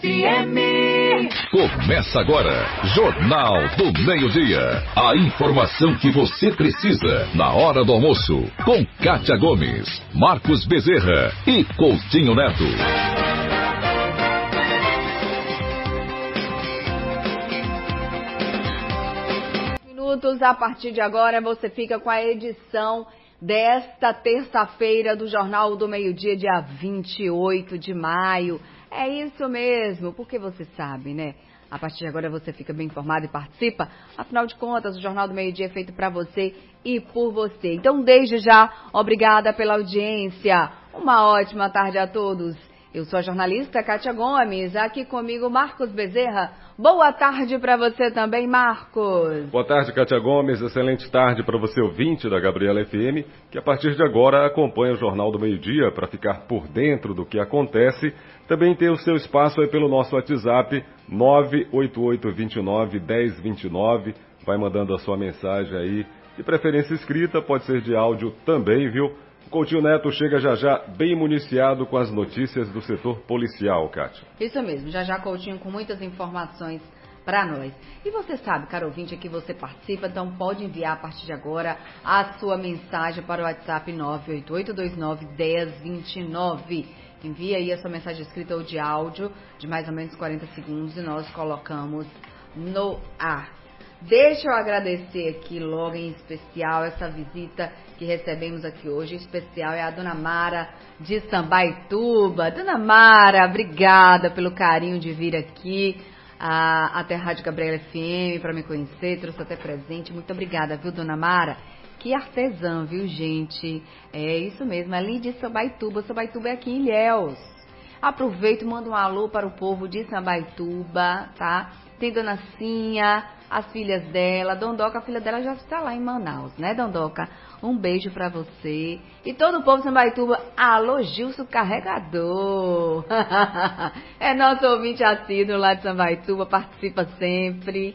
FM. Começa agora, Jornal do Meio-Dia. A informação que você precisa na hora do almoço. Com Kátia Gomes, Marcos Bezerra e Coutinho Neto. Minutos, a partir de agora você fica com a edição desta terça-feira do Jornal do Meio-Dia, dia 28 de maio. É isso mesmo, porque você sabe, né? A partir de agora você fica bem informado e participa. Afinal de contas, o Jornal do Meio-Dia é feito para você e por você. Então, desde já, obrigada pela audiência. Uma ótima tarde a todos. Eu sou a jornalista Kátia Gomes, aqui comigo Marcos Bezerra. Boa tarde para você também, Marcos. Boa tarde, Kátia Gomes. Excelente tarde para você, ouvinte da Gabriela FM, que a partir de agora acompanha o Jornal do Meio-Dia para ficar por dentro do que acontece. Também tem o seu espaço aí pelo nosso WhatsApp 988291029. Vai mandando a sua mensagem aí, de preferência escrita, pode ser de áudio também, viu? O Coutinho Neto chega já já bem municiado com as notícias do setor policial, Kátia. Isso mesmo, já já Coutinho com muitas informações para nós. E você sabe, caro ouvinte, que você participa, então pode enviar a partir de agora a sua mensagem para o WhatsApp 988291029. Envia aí a sua mensagem escrita ou de áudio de mais ou menos 40 segundos e nós colocamos no ar. Deixa eu agradecer aqui logo em especial essa visita que recebemos aqui hoje. Em especial é a Dona Mara de Sambaituba. Dona Mara, obrigada pelo carinho de vir aqui até a Rádio Gabriela FM para me conhecer, trouxe até presente. Muito obrigada, viu, Dona Mara? Que artesã, viu, gente? É isso mesmo, ali de Sambaituba. Sambaituba é aqui em Ilhéus. Aproveito e mando um alô para o povo de Sambaituba, tá? Tem Dona Cinha, as filhas dela, Dondoca, a filha dela já está lá em Manaus, né, Dondoca? Um beijo pra você. E todo o povo de Sambaituba, alô, Gilson Carregador. É nosso ouvinte assíduo lá de Sambaituba, participa sempre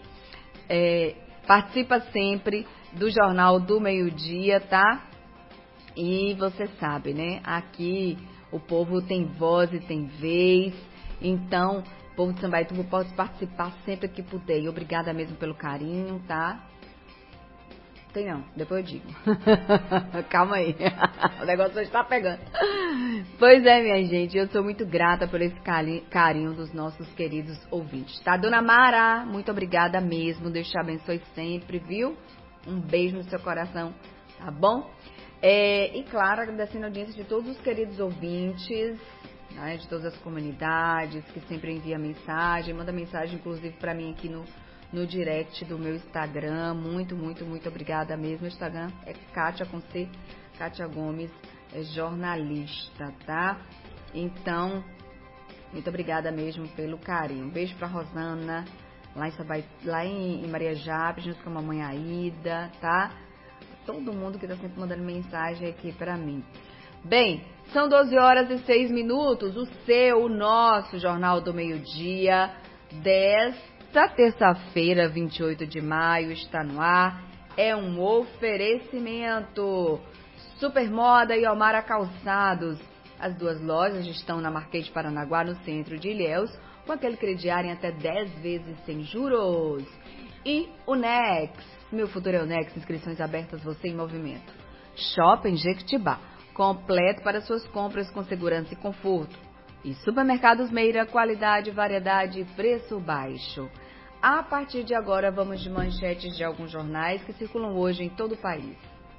do Jornal do Meio-Dia, tá? E você sabe, né, aqui o povo tem voz e tem vez, então... O povo de Sambaituba pode participar sempre que puder. E obrigada mesmo pelo carinho, tá? Tem não, depois eu digo. Calma aí. O negócio hoje tá pegando. Pois é, minha gente, eu sou muito grata por esse carinho dos nossos queridos ouvintes, tá? Dona Mara, muito obrigada mesmo. Deus te abençoe sempre, viu? Um beijo no seu coração, tá bom? E claro, agradecendo a audiência de todos os queridos ouvintes, né, de todas as comunidades, que sempre envia mensagem, manda mensagem inclusive para mim aqui no direct do meu Instagram. Muito, muito, muito obrigada mesmo. O Instagram é Kátia com C, Kátia Gomes, é jornalista, tá? Então, muito obrigada mesmo pelo carinho. Um beijo pra Rosana, lá em Maria Japes, junto com a mamãe Aida, tá? Todo mundo que tá sempre mandando mensagem aqui pra mim. Bem, são 12 horas e 6 minutos, o nosso Jornal do Meio-Dia, desta terça-feira, 28 de maio, está no ar. É um oferecimento Supermoda e Almara Calçados. As duas lojas estão na Marquês de Paranaguá, no centro de Ilhéus, com aquele crediário em até 10 vezes sem juros. E o Nex, meu futuro é o Nex, inscrições abertas, você em movimento. Shopping Jequitibá, completo para suas compras com segurança e conforto. E Supermercados Meira, qualidade, variedade e preço baixo. A partir de agora, vamos de manchetes de alguns jornais que circulam hoje em todo o país.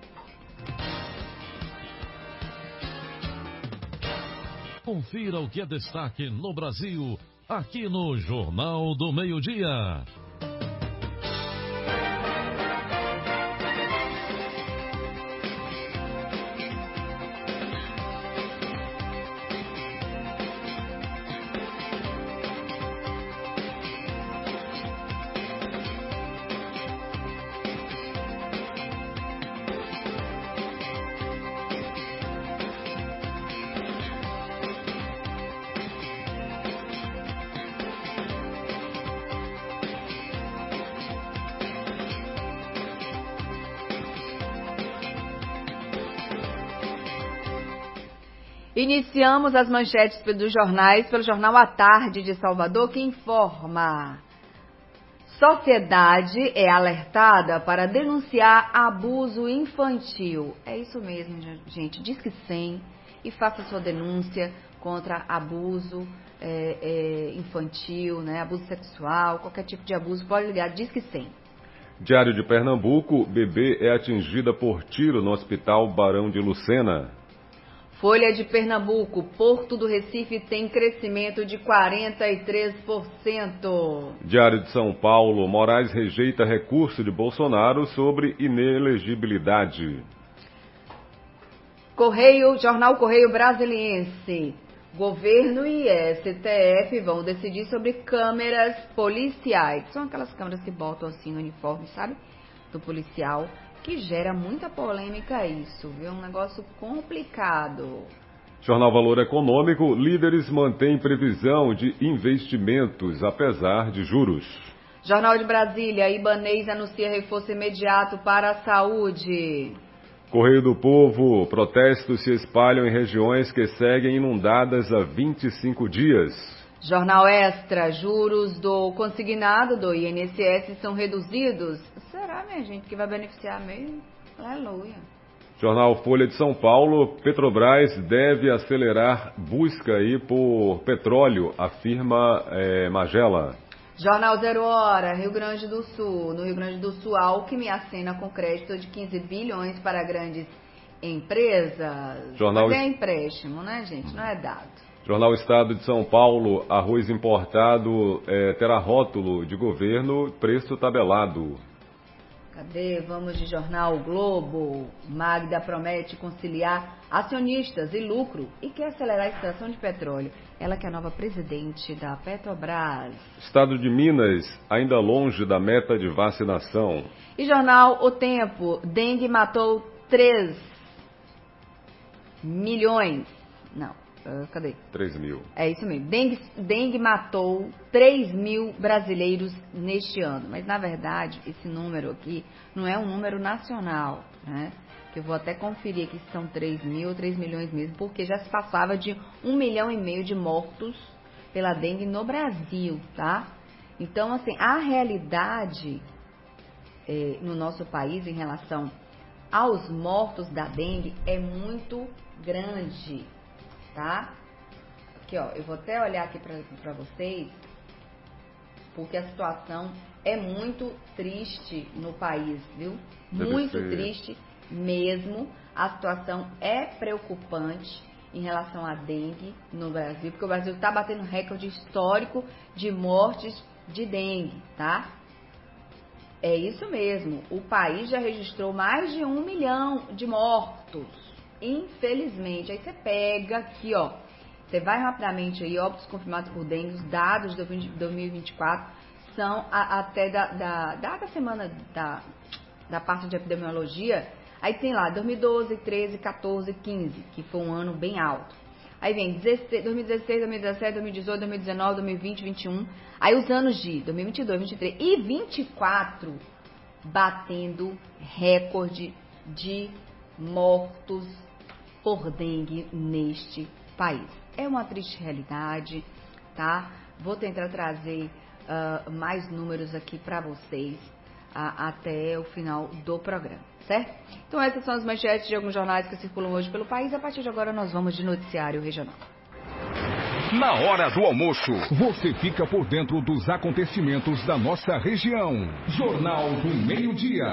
Confira o que é destaque no Brasil, aqui no Jornal do Meio-Dia. Iniciamos as manchetes dos jornais pelo Jornal à Tarde de Salvador, que informa: sociedade é alertada para denunciar abuso infantil. É isso mesmo, gente. Disque 100 e faça sua denúncia contra abuso infantil, né? Abuso sexual, qualquer tipo de abuso, pode ligar, Disque 100. Diário de Pernambuco, bebê é atingida por tiro no Hospital Barão de Lucena. Folha de Pernambuco, Porto do Recife tem crescimento de 43%. Diário de São Paulo, Moraes rejeita recurso de Bolsonaro sobre inelegibilidade. Jornal Correio Brasiliense. Governo e STF vão decidir sobre câmeras policiais. São aquelas câmeras que botam assim no uniforme, sabe? Do policial. Que gera muita polêmica isso, viu? Um negócio complicado. Jornal Valor Econômico, líderes mantêm previsão de investimentos, apesar de juros. Jornal de Brasília, Ibanez anuncia reforço imediato para a saúde. Correio do Povo, protestos se espalham em regiões que seguem inundadas há 25 dias. Jornal Extra, juros do consignado do INSS são reduzidos. Será, minha gente, que vai beneficiar mesmo? Aleluia. Jornal Folha de São Paulo, Petrobras deve acelerar busca aí por petróleo, afirma Magela. Jornal 0 Hora, Rio Grande do Sul. No Rio Grande do Sul, Alckmin acena com crédito de 15 bilhões para grandes empresas. Jornal... Mas é empréstimo, né, gente? Não é dado. Jornal Estado de São Paulo, arroz importado terá rótulo de governo, preço tabelado. Cadê? Vamos de Jornal o Globo. Magda promete conciliar acionistas e lucro e quer acelerar a extração de petróleo. Ela que é a nova presidente da Petrobras. Estado de Minas, ainda longe da meta de vacinação. E Jornal O Tempo, dengue matou 3 milhões. Não, cadê? 3 mil. É isso mesmo. Dengue matou 3 mil brasileiros neste ano. Mas, na verdade, esse número aqui não é um número nacional, né? Que eu vou até conferir aqui se são 3 mil ou 3 milhões mesmo, porque já se passava de 1,5 milhão de mortos pela dengue no Brasil, tá? Então, assim, a realidade no nosso país em relação aos mortos da dengue é muito grande, tá? Aqui, ó, eu vou até olhar aqui pra vocês, porque a situação é muito triste no país, viu? Muito triste mesmo. A situação é preocupante em relação à dengue no Brasil, porque o Brasil está batendo recorde histórico de mortes de dengue, tá? É isso mesmo, o país já registrou mais de 1 milhão de mortos, infelizmente. Aí você pega aqui, ó, você vai rapidamente aí, óbitos confirmados por dengue, os dados de 2024 são até da semana da parte de epidemiologia. Aí tem lá 2012, 13, 14, 15, que foi um ano bem alto. Aí vem 2016, 2017, 2018, 2019, 2020, 2021. Aí os anos de 2022, 2023 e 2024 batendo recorde de mortos por dengue neste país. É uma triste realidade, tá? Vou tentar trazer mais números aqui para vocês até o final do programa, certo? Então essas são as manchetes de alguns jornais que circulam hoje pelo país. A partir de agora nós vamos de noticiário regional. Na hora do almoço, você fica por dentro dos acontecimentos da nossa região. Jornal do Meio-Dia.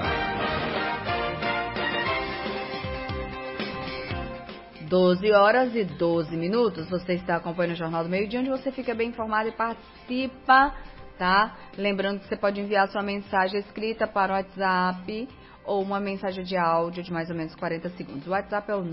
12 horas e 12 minutos. Você está acompanhando o Jornal do Meio-Dia, onde você fica bem informado e participa, tá? Lembrando que você pode enviar sua mensagem escrita para o WhatsApp ou uma mensagem de áudio de mais ou menos 40 segundos. O WhatsApp é o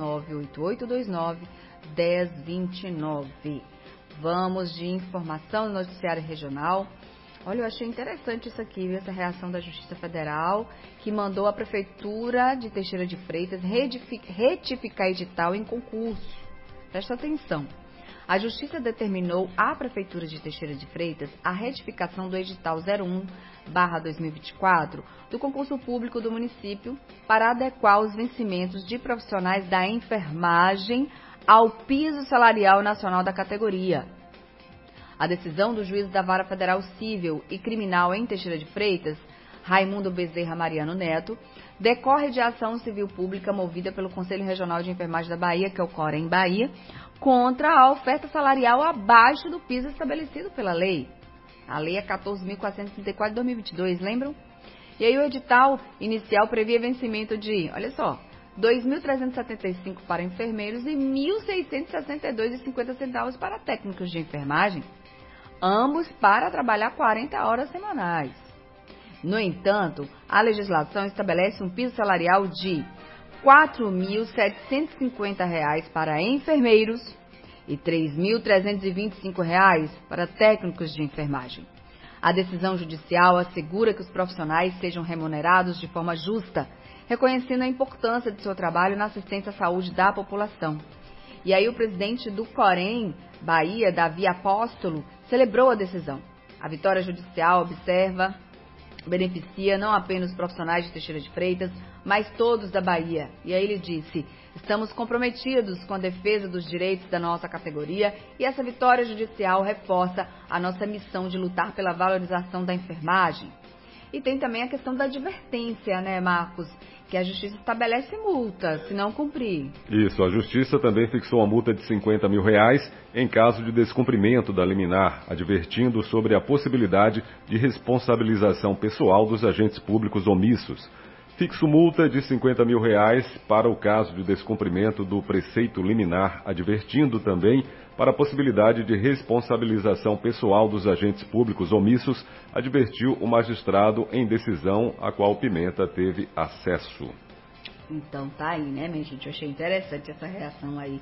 98829-1029. Vamos de informação no noticiário regional. Olha, eu achei interessante isso aqui, viu? Essa reação da Justiça Federal, que mandou a Prefeitura de Teixeira de Freitas retificar edital em concurso. Presta atenção. A Justiça determinou à Prefeitura de Teixeira de Freitas a retificação do edital 01/2024 do concurso público do município para adequar os vencimentos de profissionais da enfermagem ao piso salarial nacional da categoria. A decisão do juiz da Vara Federal Civil e Criminal em Teixeira de Freitas, Raimundo Bezerra Mariano Neto, decorre de ação civil pública movida pelo Conselho Regional de Enfermagem da Bahia, que é o COREN Bahia, contra a oferta salarial abaixo do piso estabelecido pela lei. A lei é 14.434 de 2022, lembram? E aí o edital inicial previa vencimento de, olha só, R$ 2.375 para enfermeiros e R$ 1.662,50 para técnicos de enfermagem, ambos para trabalhar 40 horas semanais. No entanto, a legislação estabelece um piso salarial de R$ 4.750 para enfermeiros e R$ 3.325 para técnicos de enfermagem. A decisão judicial assegura que os profissionais sejam remunerados de forma justa, reconhecendo a importância de seu trabalho na assistência à saúde da população. E aí o presidente do COREN Bahia, Davi Apóstolo, celebrou a decisão. A vitória judicial beneficia não apenas os profissionais de Teixeira de Freitas, mas todos da Bahia. E aí ele disse: estamos comprometidos com a defesa dos direitos da nossa categoria e essa vitória judicial reforça a nossa missão de lutar pela valorização da enfermagem. E tem também a questão da advertência, né, Marcos? Que a Justiça estabelece multa, se não cumprir. Isso, a Justiça também fixou uma multa de R$ 50 mil em caso de descumprimento da liminar, advertindo sobre a possibilidade de responsabilização pessoal dos agentes públicos omissos. Fixo multa de R$ 50 mil para o caso de descumprimento do preceito liminar, advertindo também para a possibilidade de responsabilização pessoal dos agentes públicos omissos, advertiu o magistrado em decisão a qual Pimenta teve acesso. Então tá aí, né, minha gente? Eu achei interessante essa reação aí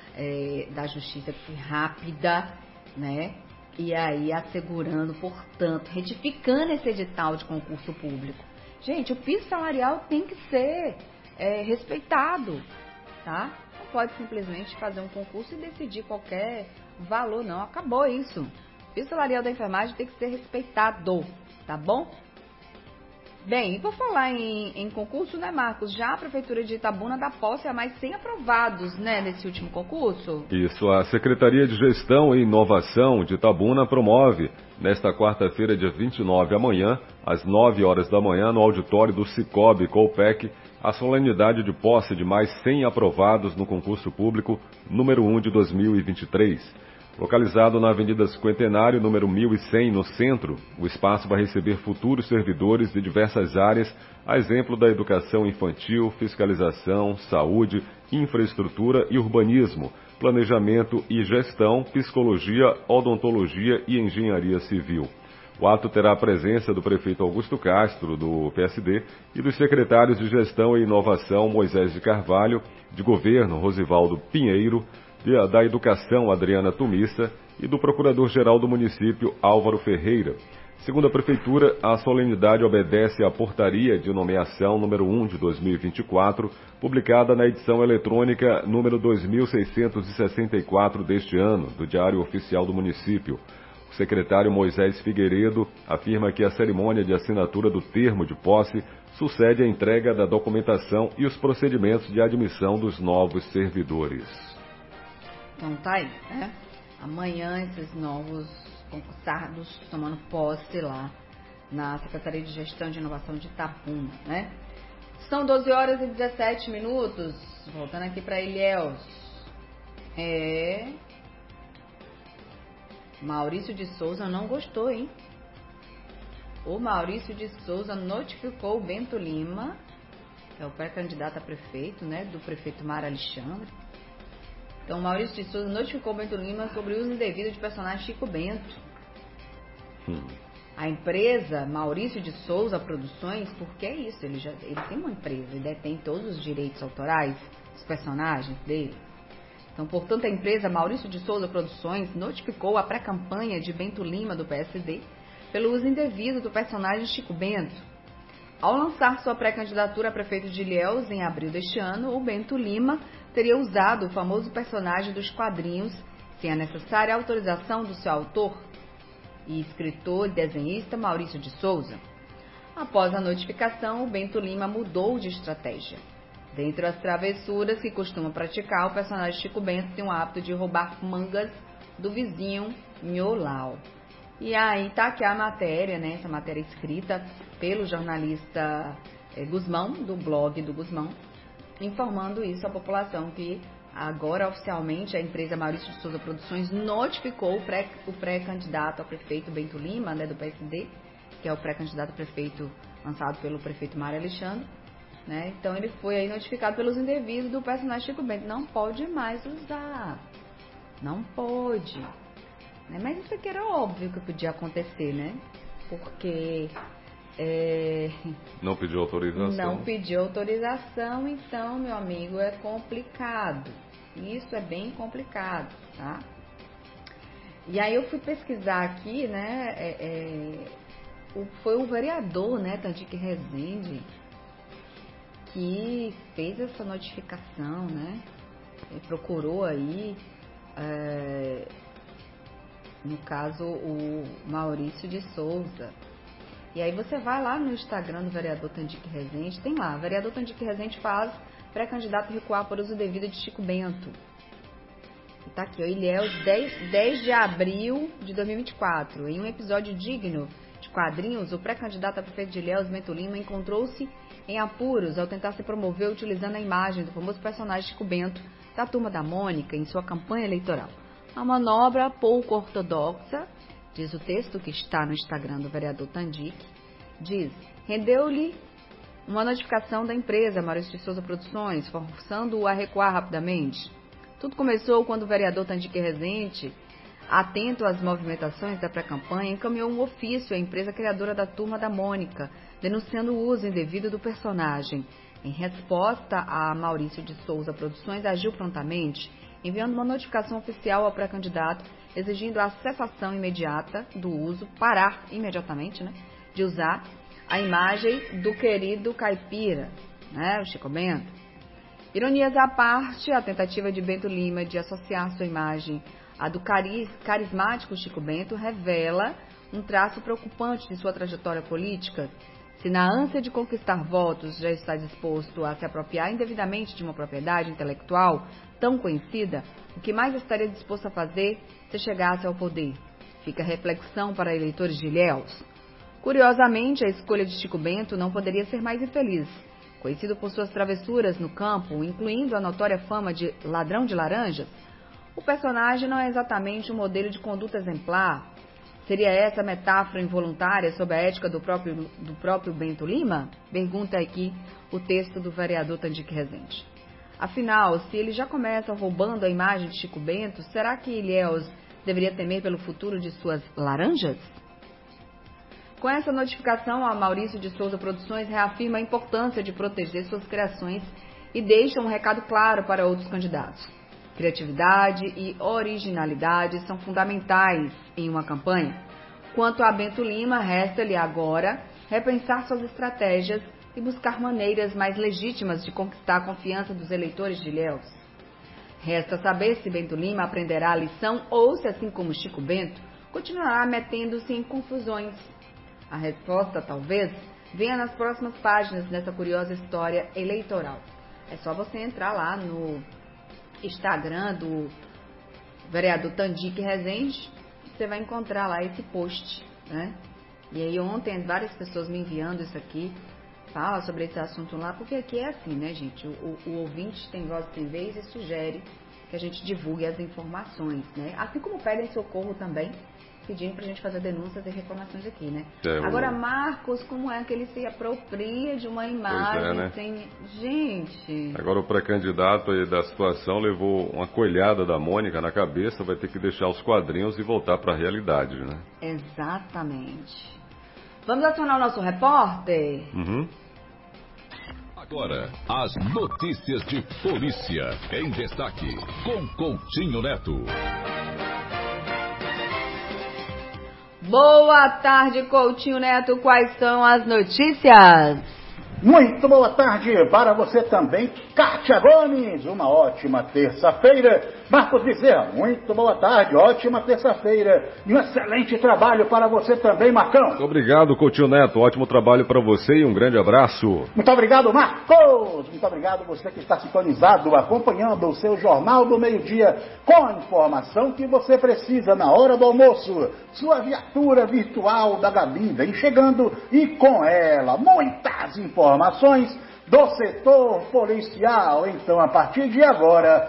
da Justiça, que foi rápida, né? E aí assegurando, portanto, retificando esse edital de concurso público. Gente, o piso salarial tem que ser respeitado, tá? Não pode simplesmente fazer um concurso e decidir qualquer valor, não. Acabou isso. O piso salarial da enfermagem tem que ser respeitado, tá bom? Bem, e por falar em concurso, né, Marcos? Já a Prefeitura de Itabuna dá posse a mais 100 aprovados, né, nesse último concurso? Isso, a Secretaria de Gestão e Inovação de Itabuna promove, nesta quarta-feira, dia 29, amanhã, às 9 horas da manhã, no auditório do Cicobi Colpec, a solenidade de posse de mais 100 aprovados no concurso público número 1 de 2023. Localizado na Avenida Cinquentenário, número 1100, no centro, o espaço vai receber futuros servidores de diversas áreas, a exemplo da educação infantil, fiscalização, saúde, infraestrutura e urbanismo, planejamento e gestão, psicologia, odontologia e engenharia civil. O ato terá a presença do prefeito Augusto Castro, do PSD, e dos secretários de Gestão e Inovação Moisés de Carvalho, de Governo Rosivaldo Pinheiro, da Educação Adriana Tumissa e do Procurador-Geral do Município Álvaro Ferreira. Segundo a Prefeitura, a solenidade obedece à Portaria de Nomeação número 1 de 2024, publicada na edição eletrônica número 2664 deste ano, do Diário Oficial do Município. O secretário Moisés Figueiredo afirma que a cerimônia de assinatura do termo de posse sucede à entrega da documentação e os procedimentos de admissão dos novos servidores. Então tá aí, né? Amanhã esses novos concursados tomando posse lá na Secretaria de Gestão de Inovação de Itabuna, né? São 12 horas e 17 minutos. Voltando aqui para Ilhéus. Maurício de Souza não gostou, hein? O Maurício de Souza notificou o Bento Lima, que é o pré-candidato a prefeito, né? Do prefeito Mar Alexandre. Então, Maurício de Souza notificou Bento Lima sobre o uso indevido de personagem Chico Bento. A empresa Maurício de Souza Produções, porque é isso, ele tem uma empresa, ele detém todos os direitos autorais dos personagens dele. Então, portanto, a empresa Maurício de Souza Produções notificou a pré-campanha de Bento Lima, do PSD, pelo uso indevido do personagem Chico Bento. Ao lançar sua pré-candidatura a prefeito de Ilhéus em abril deste ano, o Bento Lima teria usado o famoso personagem dos quadrinhos sem a necessária autorização do seu autor e escritor e desenhista Maurício de Souza. Após a notificação, o Bento Lima mudou de estratégia. Dentre as travessuras que costuma praticar, o personagem Chico Bento tem o hábito de roubar mangas do vizinho Nholau. E aí tá aqui a matéria, né? Essa matéria escrita pelo jornalista Guzmão, do blog do Guzmão, informando isso à população, que agora oficialmente a empresa Maurício de Souza Produções notificou o pré-candidato a prefeito Bento Lima, né, do PSD, que é o pré-candidato a prefeito lançado pelo prefeito Mário Alexandre. Né? Então ele foi aí notificado pelos indevidos do personagem Chico Bento. Não pode mais usar. Não pode. Né? Mas isso aqui era óbvio que podia acontecer, né? Porque... Não pediu autorização. Não pediu autorização, então, meu amigo, é complicado. Isso é bem complicado, tá? E aí eu fui pesquisar aqui, né? Foi o vereador, né, Tandique Rezende, que fez essa notificação, né? Ele procurou aí, no caso, o Maurício de Souza. E aí você vai lá no Instagram do vereador Tandique Rezende, tem lá, vereador Tandique Rezende faz pré-candidato recuar por uso devido de Chico Bento. E tá aqui, ó, Ilhéus, 10 de abril de 2024. Em um episódio digno de quadrinhos, o pré-candidato a prefeito de Ilhéus, Bento Lima, encontrou-se em apuros ao tentar se promover utilizando a imagem do famoso personagem Chico Bento da Turma da Mônica em sua campanha eleitoral. A manobra pouco ortodoxa, diz o texto que está no Instagram do vereador Tandique, diz, rendeu-lhe uma notificação da empresa Maurício de Souza Produções, forçando-o a recuar rapidamente. Tudo começou quando o vereador Tandique Rezende, atento às movimentações da pré-campanha, encaminhou um ofício à empresa criadora da Turma da Mônica, denunciando o uso indevido do personagem. Em resposta, a Maurício de Souza Produções agiu prontamente, enviando uma notificação oficial ao pré-candidato, exigindo a cessação imediata do uso, parar imediatamente, né, de usar a imagem do querido caipira, né, o Chico Bento. Ironias à parte, a tentativa de Bento Lima de associar sua imagem à do carismático Chico Bento revela um traço preocupante de sua trajetória política. Se na ânsia de conquistar votos já está disposto a se apropriar indevidamente de uma propriedade intelectual tão conhecida, o que mais estaria disposto a fazer se chegasse ao poder? Fica a reflexão para eleitores de Ilhéus. Curiosamente, a escolha de Chico Bento não poderia ser mais infeliz. Conhecido por suas travessuras no campo, incluindo a notória fama de ladrão de laranjas, o personagem não é exatamente um modelo de conduta exemplar. Seria essa metáfora involuntária sob a ética do próprio Bento Lima? Pergunta aqui o texto do vereador Tandique Rezende. Afinal, se ele já começa roubando a imagem de Chico Bento, será que Ilhéus deveria temer pelo futuro de suas laranjas? Com essa notificação, a Maurício de Souza Produções reafirma a importância de proteger suas criações e deixa um recado claro para outros candidatos. Criatividade e originalidade são fundamentais em uma campanha. Quanto a Bento Lima, resta-lhe agora repensar suas estratégias e buscar maneiras mais legítimas de conquistar a confiança dos eleitores de Ilhéus. Resta saber se Bento Lima aprenderá a lição ou se, assim como Chico Bento, continuará metendo-se em confusões. A resposta, talvez, venha nas próximas páginas dessa curiosa história eleitoral. É só você entrar lá no Instagram do vereador Tandique Rezende, você vai encontrar lá esse post, né? E aí ontem várias pessoas me enviando isso aqui, fala sobre esse assunto lá, porque aqui é assim, né, gente? O ouvinte tem voz e tem vez e sugere que a gente divulgue as informações, né? Assim como pedem socorro também, pedindo pra gente fazer denúncias e reclamações aqui, né? Agora, Marcos, como é que ele se apropria de uma imagem né? sem... Gente... Agora o pré-candidato aí da situação levou uma coelhada da Mônica na cabeça, vai ter que deixar os quadrinhos e voltar pra realidade, né? Exatamente. Vamos acionar o nosso repórter? Uhum. Agora, as notícias de polícia em destaque, com Coutinho Neto. Boa tarde, Coutinho Neto. Quais são as notícias? Muito boa tarde para você também, Kátia Gomes, uma ótima terça-feira. Marcos Bezerra, muito boa tarde, ótima terça-feira e um excelente trabalho para você também, Marcão. Muito obrigado, Coutinho Neto, ótimo trabalho para você e um grande abraço. Muito obrigado, Marcos, muito obrigado você que está sintonizado, acompanhando o seu Jornal do Meio-Dia, com a informação que você precisa na hora do almoço. Sua viatura virtual da Gabi vem chegando e com ela muitas informações do setor policial. Então, a partir de agora,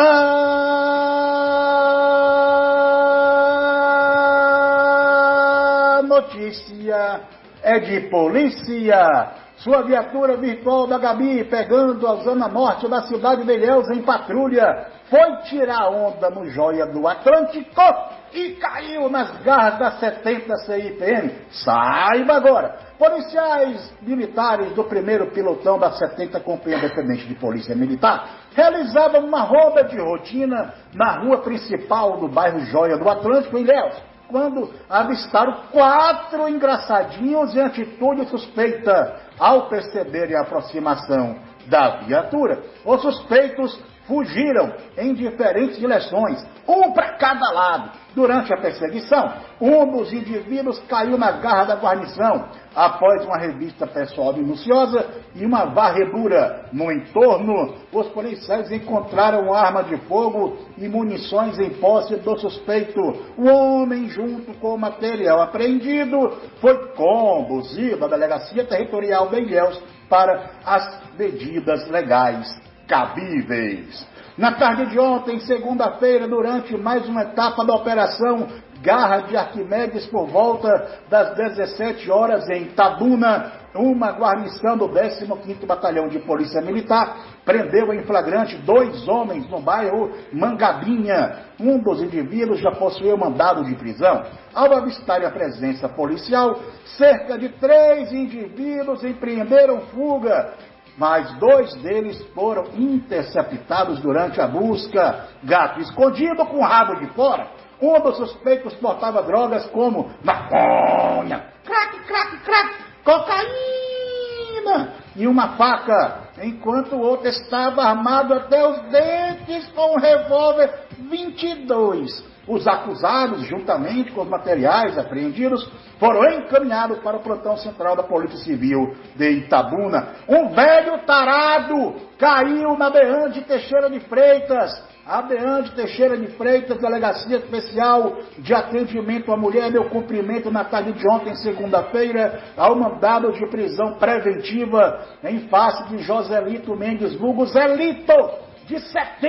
a notícia é de polícia. Sua viatura virtual da Gabi, pegando a zona norte da cidade de Ilhéus em patrulha, foi tirar onda no Joia do Atlântico e caiu nas garras da 70 CIPM. Saiba agora, policiais militares do primeiro pilotão da 70 Companhia Independente de Polícia Militar realizavam uma ronda de rotina na rua principal do bairro Joia do Atlântico, em Ilhéus, quando avistaram 4 engraçadinhos em atitude suspeita. Ao perceberem a aproximação da viatura, os suspeitos fugiram em diferentes direções, um para cada lado. Durante a perseguição, um dos indivíduos caiu na garra da guarnição, após uma revista pessoal minuciosa e uma varredura no entorno. Os policiais encontraram arma de fogo e munições em posse do suspeito. O homem, junto com o material apreendido, foi conduzido à Delegacia Territorial de Ilhéus para as medidas legais cabíveis. Na tarde de ontem, segunda-feira, durante mais uma etapa da Operação Garra de Arquimedes, por volta das 17 horas em Itabuna, uma guarnição do 15º Batalhão de Polícia Militar prendeu em flagrante 2 homens no bairro Mangabinha. Um dos indivíduos já possuía mandado de prisão. Ao avistarem a presença policial, cerca de 3 indivíduos empreenderam fuga, mas 2 deles foram interceptados durante a busca. Gato escondido com o rabo de fora. Um dos suspeitos portava drogas como maconha, crack, crack, crack, cocaína e uma faca, enquanto o outro estava armado até os dentes com um revólver 22. Os acusados, juntamente com os materiais apreendidos, foram encaminhados para o plantão central da Polícia Civil de Itabuna. Um velho tarado caiu na Bean de Teixeira de Freitas. A Bean de Teixeira de Freitas, Delegacia Especial de Atendimento à Mulher, deu cumprimento na tarde de ontem, segunda-feira, ao mandado de prisão preventiva em face de Joselito Mendes vulgo Zelito, de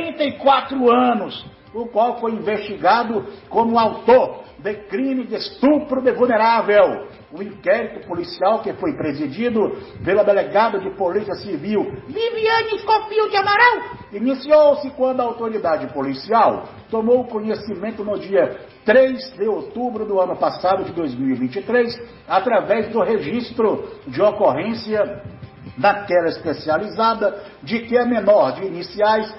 74 anos, o qual foi investigado como autor de crime de estupro de vulnerável. O inquérito policial, que foi presidido pela delegada de Polícia Civil Viviane Escofil de Amaral, iniciou-se quando a autoridade policial tomou conhecimento no dia 3 de outubro do ano passado, de 2023, através do registro de ocorrência daquela especializada de que a menor de iniciais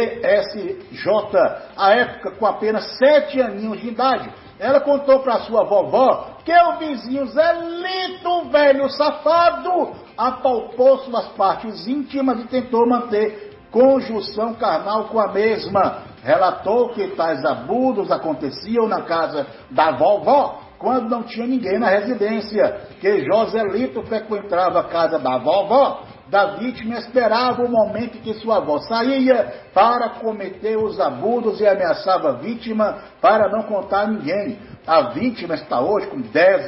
DSJ, à época com apenas 7 aninhos de idade, ela contou para sua vovó que o vizinho Zelito, velho safado, apalpou suas partes íntimas e tentou manter conjunção carnal com a mesma. Relatou que tais abusos aconteciam na casa da vovó, quando não tinha ninguém na residência, que Joselito frequentava a casa da vovó da vítima e esperava o momento que sua avó saía para cometer os abusos e ameaçava a vítima para não contar a ninguém. A vítima está hoje com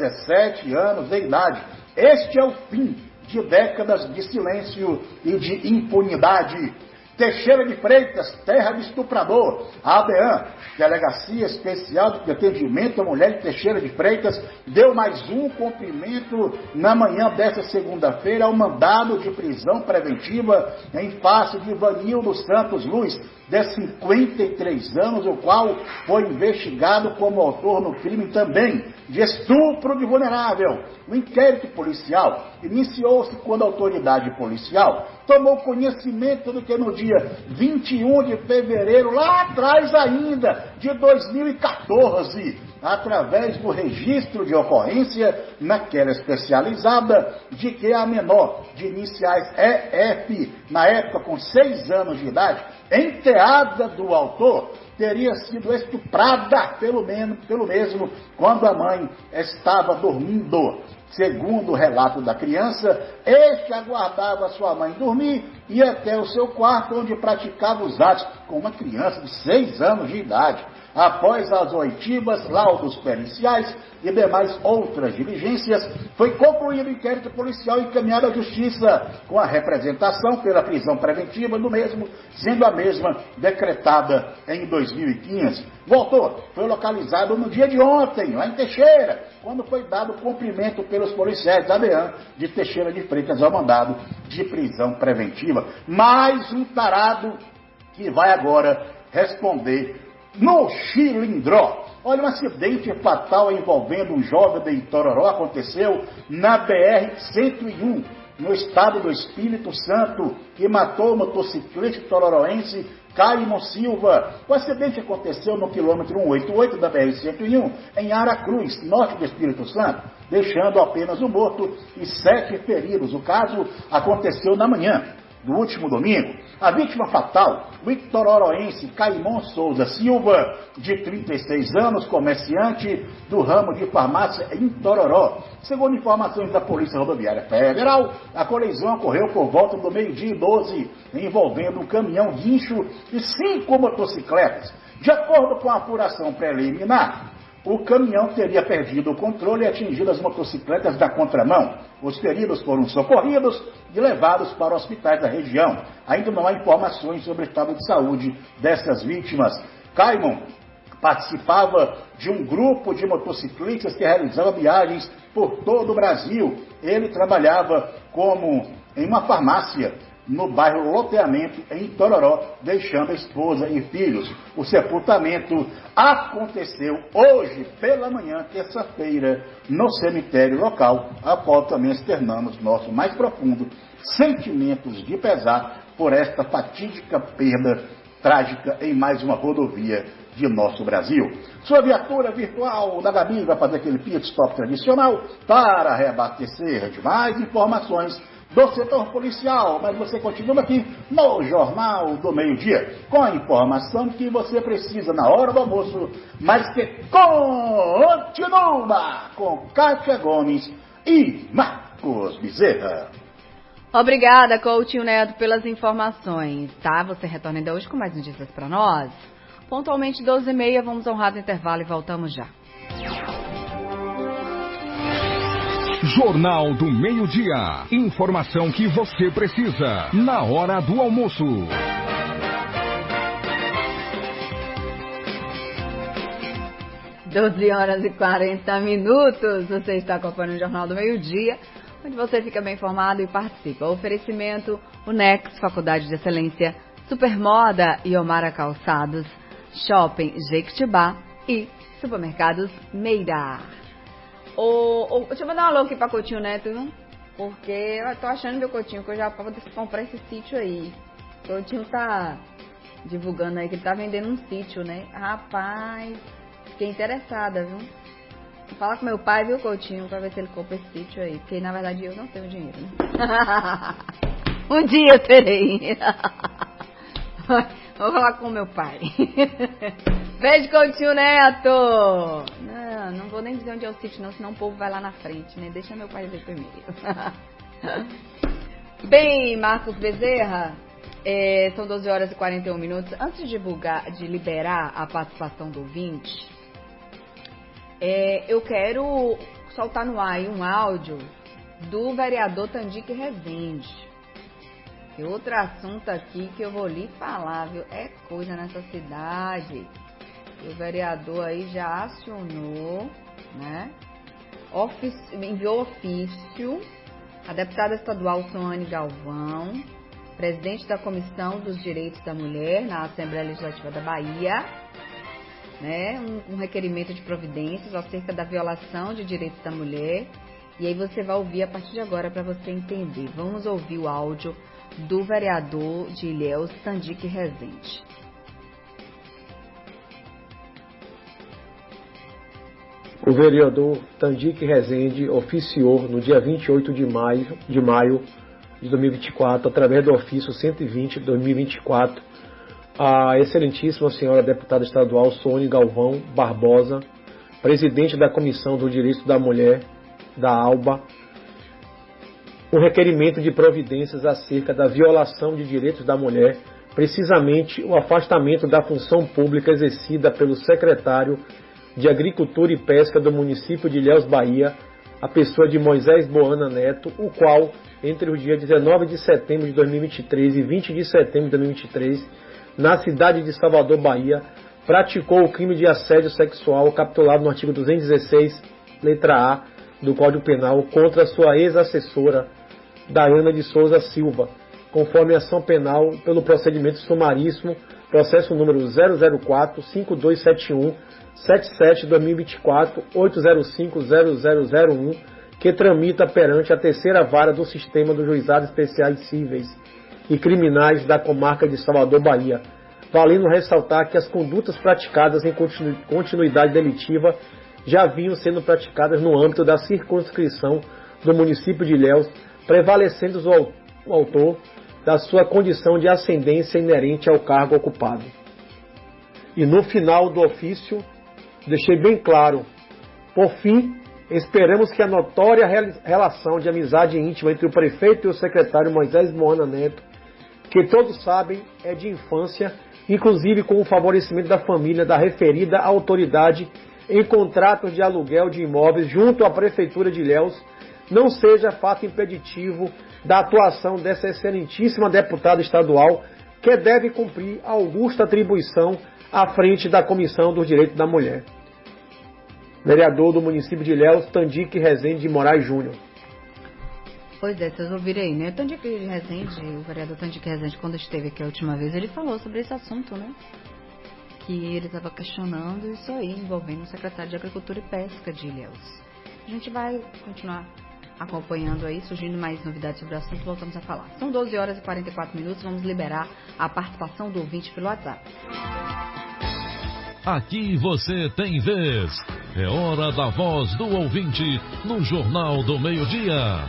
17 anos de idade. Este é o fim de décadas de silêncio e de impunidade. Teixeira de Freitas, terra de estuprador. A ABEAN, Delegacia Especial de Atendimento à Mulher de Teixeira de Freitas, deu mais um cumprimento na manhã desta segunda-feira ao mandado de prisão preventiva em face de Vanildo Santos Luz, de 53 anos, o qual foi investigado como autor no crime também de estupro de vulnerável. O inquérito policial iniciou-se quando a autoridade policial tomou conhecimento do que no dia 21 de fevereiro, lá atrás ainda, de 2014, através do registro de ocorrência naquela especializada de que a menor de iniciais EF, na época com 6 anos de idade, enteada do autor, teria sido estuprada pelo mesmo quando a mãe estava dormindo. Segundo o relato da criança, este aguardava sua mãe dormir e ia até o seu quarto, onde praticava os atos com uma criança de 6 anos de idade. Após as oitivas, laudos periciais e demais outras diligências, foi concluído o inquérito policial e encaminhado à justiça, com a representação pela prisão preventiva do mesmo, sendo a mesma decretada em 2015. O autor foi localizado no dia de ontem, lá em Teixeira, quando foi dado cumprimento pelos policiais da DEAN de Teixeira de Freitas ao mandado de prisão preventiva. Mais um tarado que vai agora responder no Chilindró. Olha, um acidente fatal envolvendo um jovem de Itororó aconteceu na BR-101, no estado do Espírito Santo, que matou o motociclista tororoense Caimon Silva. O acidente aconteceu no quilômetro 188 da BR-101, em Aracruz, norte do Espírito Santo, deixando apenas um morto e 7 feridos. O caso aconteceu na manhã do último domingo. A vítima fatal, o itororoense Caimon Souza Silva, de 36 anos, comerciante do ramo de farmácia em Tororó. Segundo informações da Polícia Rodoviária Federal, a colisão ocorreu por volta do 12h12, envolvendo um caminhão guincho e 5 motocicletas. De acordo com a apuração preliminar, o caminhão teria perdido o controle e atingido as motocicletas da contramão. Os feridos foram socorridos e levados para hospitais da região. Ainda não há informações sobre o estado de saúde dessas vítimas. Caimon participava de um grupo de motociclistas que realizava viagens por todo o Brasil. Ele trabalhava em uma farmácia no bairro Loteamento, em Tororó, deixando a esposa e filhos. O sepultamento aconteceu hoje pela manhã, terça-feira, no cemitério local, a qual também externamos nosso mais profundo sentimentos de pesar por esta fatídica perda trágica em mais uma rodovia de nosso Brasil. Sua viatura virtual da Gabi vai fazer aquele pit stop tradicional para reabastecer de mais informações do setor policial, mas você continua aqui no Jornal do Meio-Dia, com a informação que você precisa na hora do almoço, mas que continua com Kátia Gomes e Marcos Bezerra. Obrigada, Coutinho Neto, pelas informações, tá? Você retorna ainda hoje com mais notícias para nós. Pontualmente 12h30, vamos a um rápido intervalo e voltamos já. Jornal do Meio-Dia. Informação que você precisa na hora do almoço. 12h40. Você está acompanhando o Jornal do Meio-Dia, onde você fica bem informado e participa. Oferecimento Unex, Faculdade de Excelência, Supermoda e Omara Calçados, Shopping Jequitibá e Supermercados Meira. Deixa eu mandar um alô aqui pra Coutinho Neto, viu? Porque eu tô achando, meu Coutinho, que eu já vou comprar esse sítio aí. Coutinho tá divulgando aí que ele tá vendendo um sítio, né? Rapaz, fiquei interessada, viu? Vou falar com meu pai, viu, Coutinho, pra ver se ele compra esse sítio aí. Porque, na verdade, eu não tenho dinheiro, né? Um dia eu terei. Vou falar com meu pai. Beijo, Coutinho Neto. Não vou nem dizer onde é o sítio, não, senão o povo vai lá na frente, né? Deixa meu pai ver primeiro. Bem, Marcos Bezerra, são 12h41. Antes de liberar a participação do ouvinte, eu quero soltar no ar aí um áudio do vereador Tandique Rezende. E outro assunto aqui que eu vou lhe falar, viu? É coisa nessa cidade. E o vereador aí já acionou, né? Enviou ofício a deputada estadual Soane Galvão, presidente da Comissão dos Direitos da Mulher na Assembleia Legislativa da Bahia, né? Um requerimento de providências acerca da violação de direitos da mulher. E aí você vai ouvir a partir de agora para você entender. Vamos ouvir o áudio do vereador de Ilhéus, Tandique Rezende. O vereador Tandique Rezende oficiou no dia 28 de maio de 2024, através do ofício 120 de 2024, a excelentíssima senhora deputada estadual Sônia Galvão Barbosa, presidente da Comissão do Direito da Mulher, da ALBA, um requerimento de providências acerca da violação de direitos da mulher, precisamente o afastamento da função pública exercida pelo secretário de Agricultura e Pesca do município de Ilhéus, Bahia, a pessoa de Moisés Boana Neto, o qual, entre os dias 19 de setembro de 2023 e 20 de setembro de 2023, na cidade de Salvador, Bahia, praticou o crime de assédio sexual capitulado no artigo 216, letra A, do Código Penal, contra sua ex-assessora, Daiana de Souza Silva, conforme ação penal pelo procedimento sumaríssimo, processo número 004-5271-77-2024-805-0001, que tramita perante a terceira vara do sistema dos juizados especiais cíveis e criminais da comarca de Salvador, Bahia, valendo ressaltar que as condutas praticadas em continuidade delitiva já vinham sendo praticadas no âmbito da circunscrição do município de Ilhéus, prevalecendo o autor da sua condição de ascendência inerente ao cargo ocupado. E no final do ofício, deixei bem claro, por fim, esperamos que a notória relação de amizade íntima entre o prefeito e o secretário Moisés Boana Neto, que todos sabem é de infância, inclusive com o favorecimento da família da referida autoridade em contratos de aluguel de imóveis junto à Prefeitura de Ilhéus, não seja fato impeditivo da atuação dessa excelentíssima deputada estadual, que deve cumprir a augusta atribuição à frente da Comissão dos Direitos da Mulher. Vereador do município de Ilhéus, Tandique Rezende de Moraes Júnior. Pois é, vocês ouviram aí, né? Tandique Rezende, o vereador Tandique Rezende, quando esteve aqui a última vez, ele falou sobre esse assunto, né? Que ele estava questionando isso aí, envolvendo o secretário de Agricultura e Pesca de Ilhéus. A gente vai continuar acompanhando aí, surgindo mais novidades sobre o assunto, voltamos a falar. São 12 horas e 44 minutos, vamos liberar a participação do ouvinte pelo WhatsApp. Aqui você tem vez. É hora da voz do ouvinte no Jornal do Meio-Dia.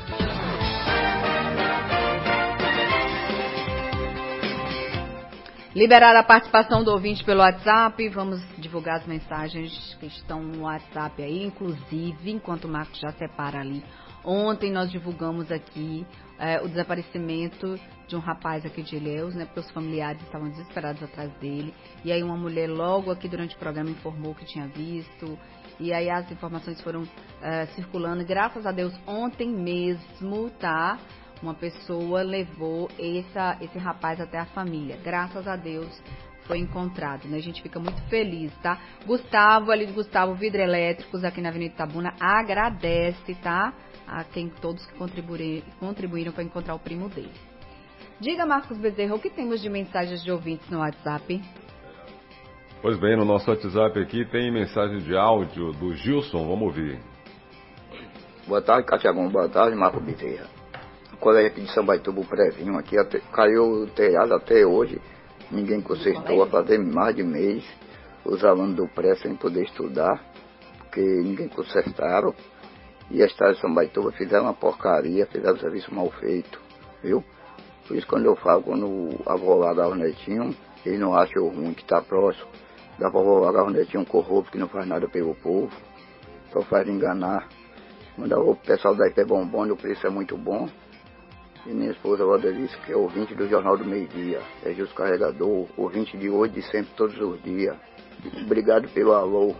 Liberar a participação do ouvinte pelo WhatsApp, vamos divulgar as mensagens que estão no WhatsApp aí, inclusive, enquanto o Marcos já separa ali. Ontem nós divulgamos aqui o desaparecimento de um rapaz aqui de Ilhéus, né, porque os familiares estavam desesperados atrás dele. E aí uma mulher logo aqui durante o programa informou que tinha visto. E aí as informações foram circulando. Graças a Deus, ontem mesmo, tá? Uma pessoa levou esse rapaz até a família. Graças a Deus foi encontrado, né? A gente fica muito feliz, tá? Gustavo, ali de Gustavo Vidro Elétricos, aqui na Avenida Itabuna, agradece, tá? A quem todos que contribuíram para encontrar o primo dele. Diga, Marcos Bezerra, o que temos de mensagens de ouvintes no WhatsApp? Pois bem, no nosso WhatsApp aqui tem mensagem de áudio do Gilson, vamos ouvir. Boa tarde, Cátia Gomes, boa tarde, Marcos Bezerra. O colégio aqui de Sambaituba, o Previnho, aqui caiu o telhado até hoje, ninguém consertou, vai fazer mais de mês, os alunos do pré sem poder estudar, porque ninguém consertaram. E a estrada de Sambaituba fizeram uma porcaria, fizeram um serviço mal feito, viu? Por isso quando eu falo, quando a vovó agarra o netinho, ele não acha o ruim que está próximo. Da vovó agarra o netinho corrupto que não faz nada pelo povo, só faz enganar. Manda o pessoal da IP Bombom, o preço é muito bom. E minha esposa agora disse que é ouvinte do Jornal do Meio-Dia, é Justo Carregador, ouvinte de hoje, de sempre, todos os dias. Obrigado pelo alô.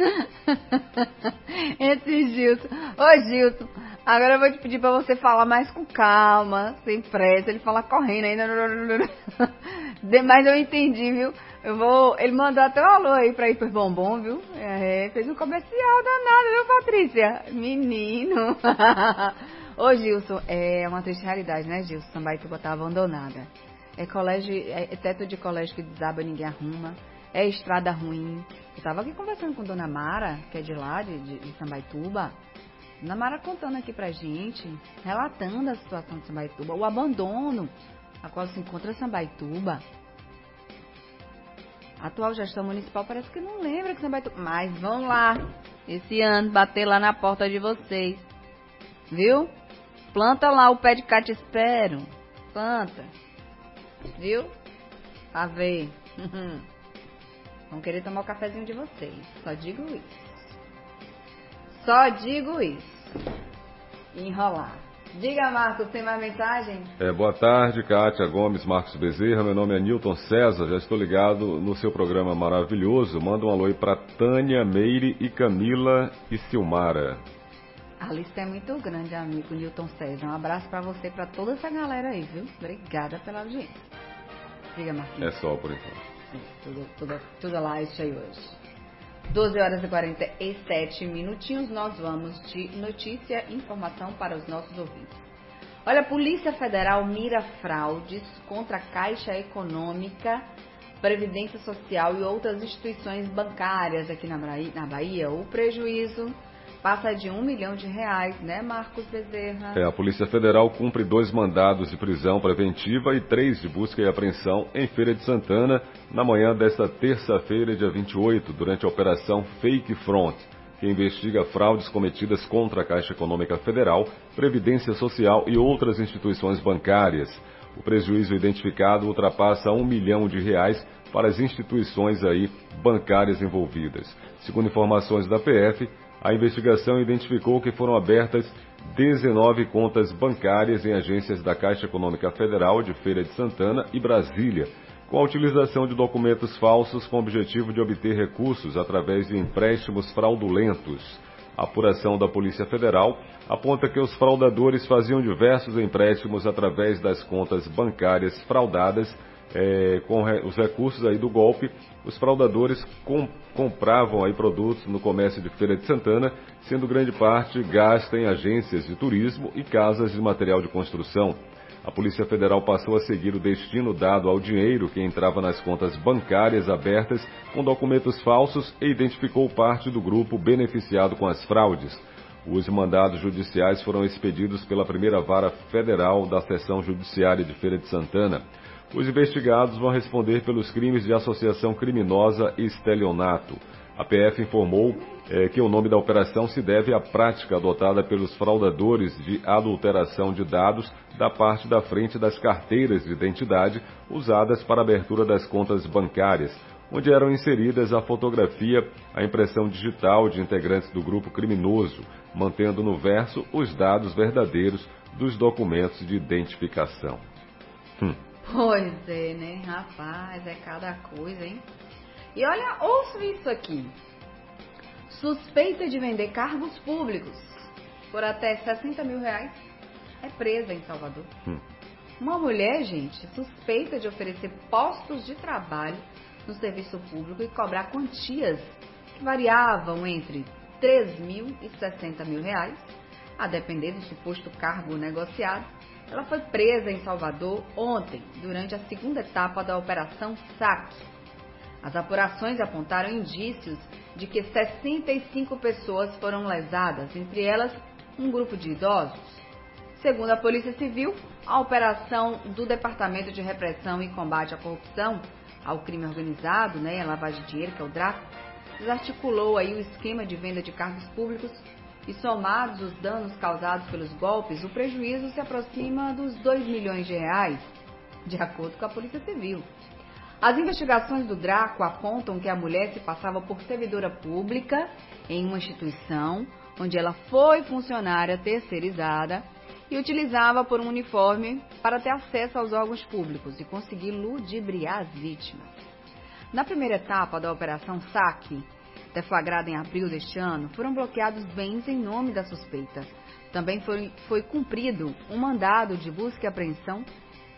Esse Gilson. Ô Gilson, agora eu vou te pedir pra você falar mais com calma, sem pressa. Ele fala correndo ainda. Mas eu entendi, viu? Ele mandou até um alô aí pra ir pro Bombom, viu? Fez um comercial danado, viu, Patrícia? Menino. Ô Gilson, é uma triste realidade, né, Gilson? Sambaituba tá abandonada. É teto de colégio que desaba, ninguém arruma. É estrada ruim. Eu tava aqui conversando com Dona Mara, que é de lá, de Sambaituba. Dona Mara contando aqui pra gente, relatando a situação de Sambaituba, o abandono a qual se encontra Sambaituba. A atual gestão municipal parece que não lembra que Sambaituba... Mas vamos lá. esse ano, bater lá na porta de vocês. Viu? Planta lá o pé de catispero. Planta. Viu? Pra ver. Vão querer tomar o cafezinho de vocês. Só digo isso. Só digo isso. Enrolar. Diga, Marcos, tem mais mensagem? Boa tarde, Kátia Gomes, Marcos Bezerra. Meu nome é Nilton César. Já estou ligado no seu programa maravilhoso. Manda um alô aí para Tânia, Meire e Camila e Silmara. A lista é muito grande, amigo Nilton César. Um abraço para você e para toda essa galera aí, viu? Obrigada pela audiência. Diga, Marcos. É só por enquanto. Tudo lá, isso aí hoje. 12 horas e 47 minutinhos, nós vamos de notícia e informação para os nossos ouvintes. Olha, a Polícia Federal mira fraudes contra a Caixa Econômica, Previdência Social e outras instituições bancárias aqui na Bahia. O prejuízo passa de R$1 milhão, né, Marcos Bezerra? A Polícia Federal cumpre 2 mandados de prisão preventiva e 3 de busca e apreensão em Feira de Santana, na manhã desta terça-feira, dia 28, durante a Operação Fake Front, que investiga fraudes cometidas contra a Caixa Econômica Federal, Previdência Social e outras instituições bancárias. O prejuízo identificado ultrapassa R$1 milhão para as instituições aí bancárias envolvidas. Segundo informações da PF, a investigação identificou que foram abertas 19 contas bancárias em agências da Caixa Econômica Federal de Feira de Santana e Brasília, com a utilização de documentos falsos com o objetivo de obter recursos através de empréstimos fraudulentos. A apuração da Polícia Federal aponta que os fraudadores faziam diversos empréstimos através das contas bancárias fraudadas. Com os recursos aí do golpe, os fraudadores compravam aí produtos no comércio de Feira de Santana, sendo grande parte gasta em agências de turismo e casas de material de construção. A Polícia Federal passou a seguir o destino dado ao dinheiro que entrava nas contas bancárias abertas com documentos falsos e identificou parte do grupo beneficiado com as fraudes. Os mandados judiciais foram expedidos pela primeira vara federal da Seção Judiciária de Feira de Santana. Os investigados vão responder pelos crimes de associação criminosa e estelionato. A PF informou que o nome da operação se deve à prática adotada pelos fraudadores de adulteração de dados da parte da frente das carteiras de identidade usadas para a abertura das contas bancárias, onde eram inseridas a fotografia, a impressão digital de integrantes do grupo criminoso, mantendo no verso os dados verdadeiros dos documentos de identificação. Pois é, né, rapaz, é cada coisa, hein? E olha, ouça isso aqui. Suspeita de vender cargos públicos por até R$60 mil é presa em Salvador. Uma mulher, gente, suspeita de oferecer postos de trabalho no serviço público e cobrar quantias que variavam entre R$3.000 e R$60 mil, a depender do suposto cargo negociado. Ela foi presa em Salvador ontem, durante a segunda etapa da Operação Saque. As apurações apontaram indícios de que 65 pessoas foram lesadas, entre elas um grupo de idosos. Segundo a Polícia Civil, a operação do Departamento de Repressão e Combate à Corrupção, ao crime organizado, a lavagem de dinheiro, que é o DRACO, desarticulou aí o esquema de venda de cargos públicos. E somados os danos causados pelos golpes, o prejuízo se aproxima dos R$2 milhões, de acordo com a Polícia Civil. As investigações do DRACO apontam que a mulher se passava por servidora pública em uma instituição onde ela foi funcionária terceirizada e utilizava por um uniforme para ter acesso aos órgãos públicos e conseguir ludibriar as vítimas. Na primeira etapa da Operação Saque, deflagrada em abril deste ano, foram bloqueados bens em nome da suspeita. Também foi cumprido um mandado de busca e apreensão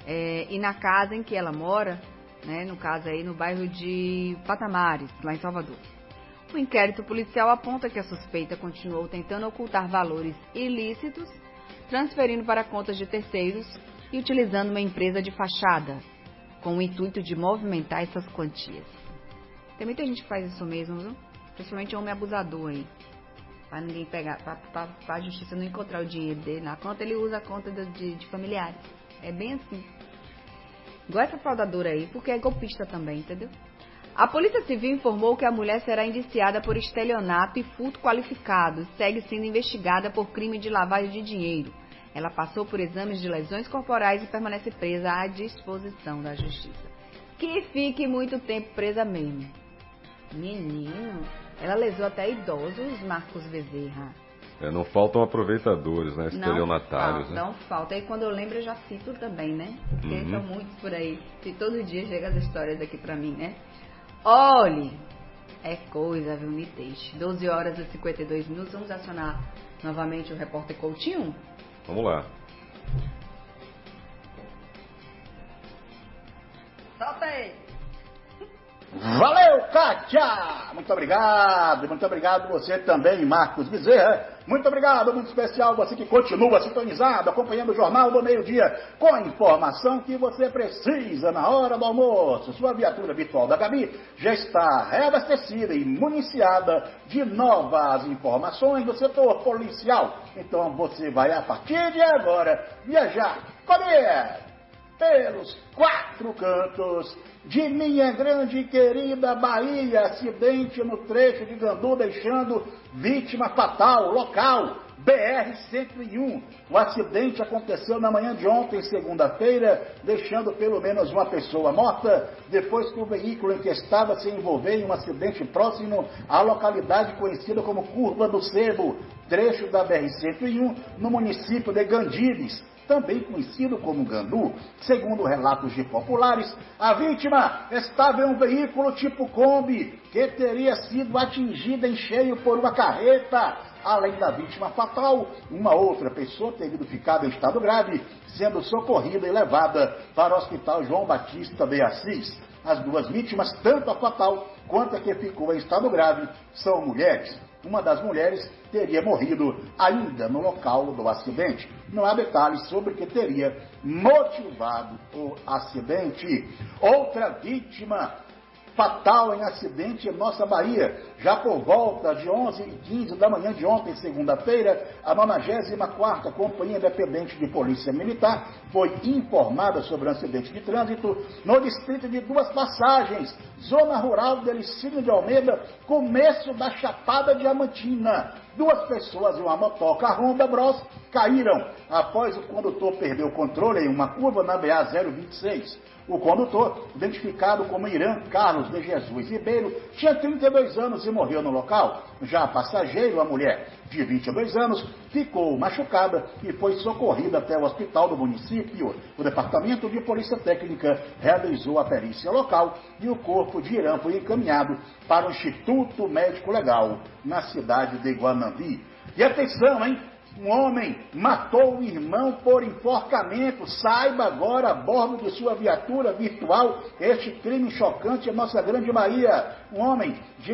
e na casa em que ela mora, no caso aí no bairro de Patamares, lá em Salvador. O inquérito policial aponta que a suspeita continuou tentando ocultar valores ilícitos, transferindo para contas de terceiros e utilizando uma empresa de fachada, com o intuito de movimentar essas quantias. Tem muita gente que faz isso mesmo, viu? Principalmente homem abusador aí. Pra ninguém pegar, pra a justiça não encontrar o dinheiro dele na conta, ele usa a conta de familiares. É bem assim. Igual essa fraudadora aí, porque é golpista também, entendeu? A Polícia Civil informou que a mulher será indiciada por estelionato e furto qualificado e segue sendo investigada por crime de lavagem de dinheiro. Ela passou por exames de lesões corporais e permanece presa à disposição da Justiça. Que fique muito tempo presa mesmo. Menino, ela lesou até idosos, Marcos Bezerra. Não faltam aproveitadores, né? Estelionatários, não falta. Aí quando eu lembro eu já cito também, né? Porque são muitos por aí. E todo dia chegam as histórias aqui pra mim, né? Olhe, é coisa, viu, me deixe. 12 horas e 52 minutos. Vamos acionar novamente o repórter Coutinho? Vamos lá. Solta aí. Valeu, Kátia! Muito obrigado você também, Marcos Bezerra. Muito obrigado, muito especial você que continua sintonizado, acompanhando o Jornal do Meio-Dia, com a informação que você precisa na hora do almoço. Sua viatura virtual da Gabi já está reabastecida e municiada de novas informações do setor policial. Então você vai, a partir de agora, viajar comigo pelos 4 cantos de minha grande e querida Bahia. Acidente no trecho de Gandu deixando vítima fatal, local BR-101. O acidente aconteceu na manhã de ontem, segunda-feira, deixando pelo menos uma pessoa morta, depois que o veículo em que estava se envolveu em um acidente próximo à localidade conhecida como Curva do Sebo, trecho da BR-101, no município de Gandires, também conhecido como Gandu. Segundo relatos de populares, a vítima estava em um veículo tipo Kombi, que teria sido atingida em cheio por uma carreta. Além da vítima fatal, uma outra pessoa teria ficado em estado grave, sendo socorrida e levada para o Hospital João Batista de Assis. As 2 vítimas, tanto a fatal quanto a que ficou em estado grave, são mulheres. Uma das mulheres teria morrido ainda no local do acidente. Não há detalhes sobre o que teria motivado o acidente. Outra vítima fatal em acidente em nossa Bahia. Já por volta de 11h15 da manhã de ontem, segunda-feira, a 94ª Companhia Independente de Polícia Militar foi informada sobre um acidente de trânsito no distrito de Duas Passagens, zona rural de Licínio de Almeida, começo da Chapada Diamantina. 2 pessoas em uma motoca Honda Bros caíram após o condutor perder o controle em uma curva na BA-026. O condutor, identificado como Irã Carlos de Jesus Ribeiro, tinha 32 anos e morreu no local. Já a passageiro, a mulher de 22 anos, ficou machucada e foi socorrida até o hospital do município. O Departamento de Polícia Técnica realizou a perícia local e o corpo de Irã foi encaminhado para o Instituto Médico Legal, na cidade de Guanambi. E atenção, hein? Um homem matou o irmão por enforcamento. Saiba agora, a bordo de sua viatura virtual, este crime chocante em nossa grande Bahia. Um homem de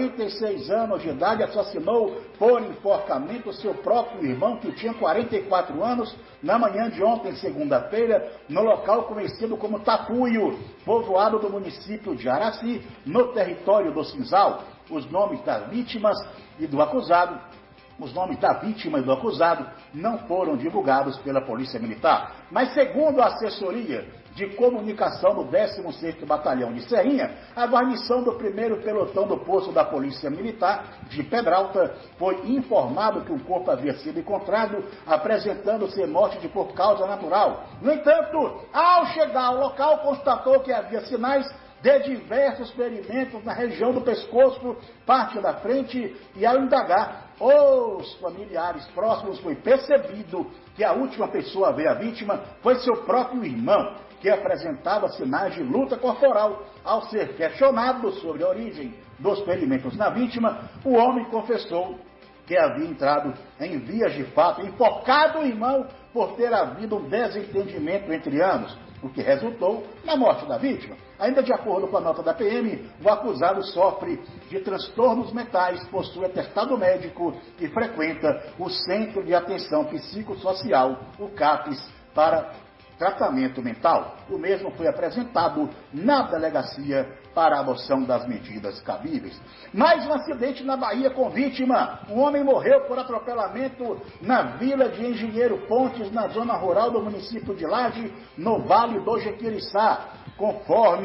46 anos de idade assassinou por enforcamento seu próprio irmão, que tinha 44 anos, na manhã de ontem, segunda-feira, no local conhecido como Tapuio, povoado do município de Araci, no território do Cinzal. Os nomes das vítimas e do acusado Os nomes da vítima e do acusado não foram divulgados pela Polícia Militar. Mas, segundo a assessoria de comunicação do 16º Batalhão de Serrinha, a guarnição do 1º Pelotão do Poço da Polícia Militar de Pedralta foi informado que o corpo havia sido encontrado, apresentando-se morte por causa natural. No entanto, ao chegar ao local, constatou que havia sinais de diversos ferimentos na região do pescoço, parte da frente, e ao indagar os familiares próximos, foi percebido que a última pessoa a ver a vítima foi seu próprio irmão, que apresentava sinais de luta corporal. Ao ser questionado sobre a origem dos ferimentos na vítima, o homem confessou que havia entrado em vias de fato, enfocado o irmão por ter havido um desentendimento entre ambos, o que resultou na morte da vítima. Ainda de acordo com a nota da PM, o acusado sofre de transtornos mentais, possui atestado médico e frequenta o Centro de Atenção Psicossocial, o CAPS, para tratamento mental. O mesmo foi apresentado na delegacia para a adoção das medidas cabíveis. Mais um acidente na Bahia com vítima. Um homem morreu por atropelamento na vila de Engenheiro Pontes, na zona rural do município de Laje, no Vale do Jequiriçá. Conforme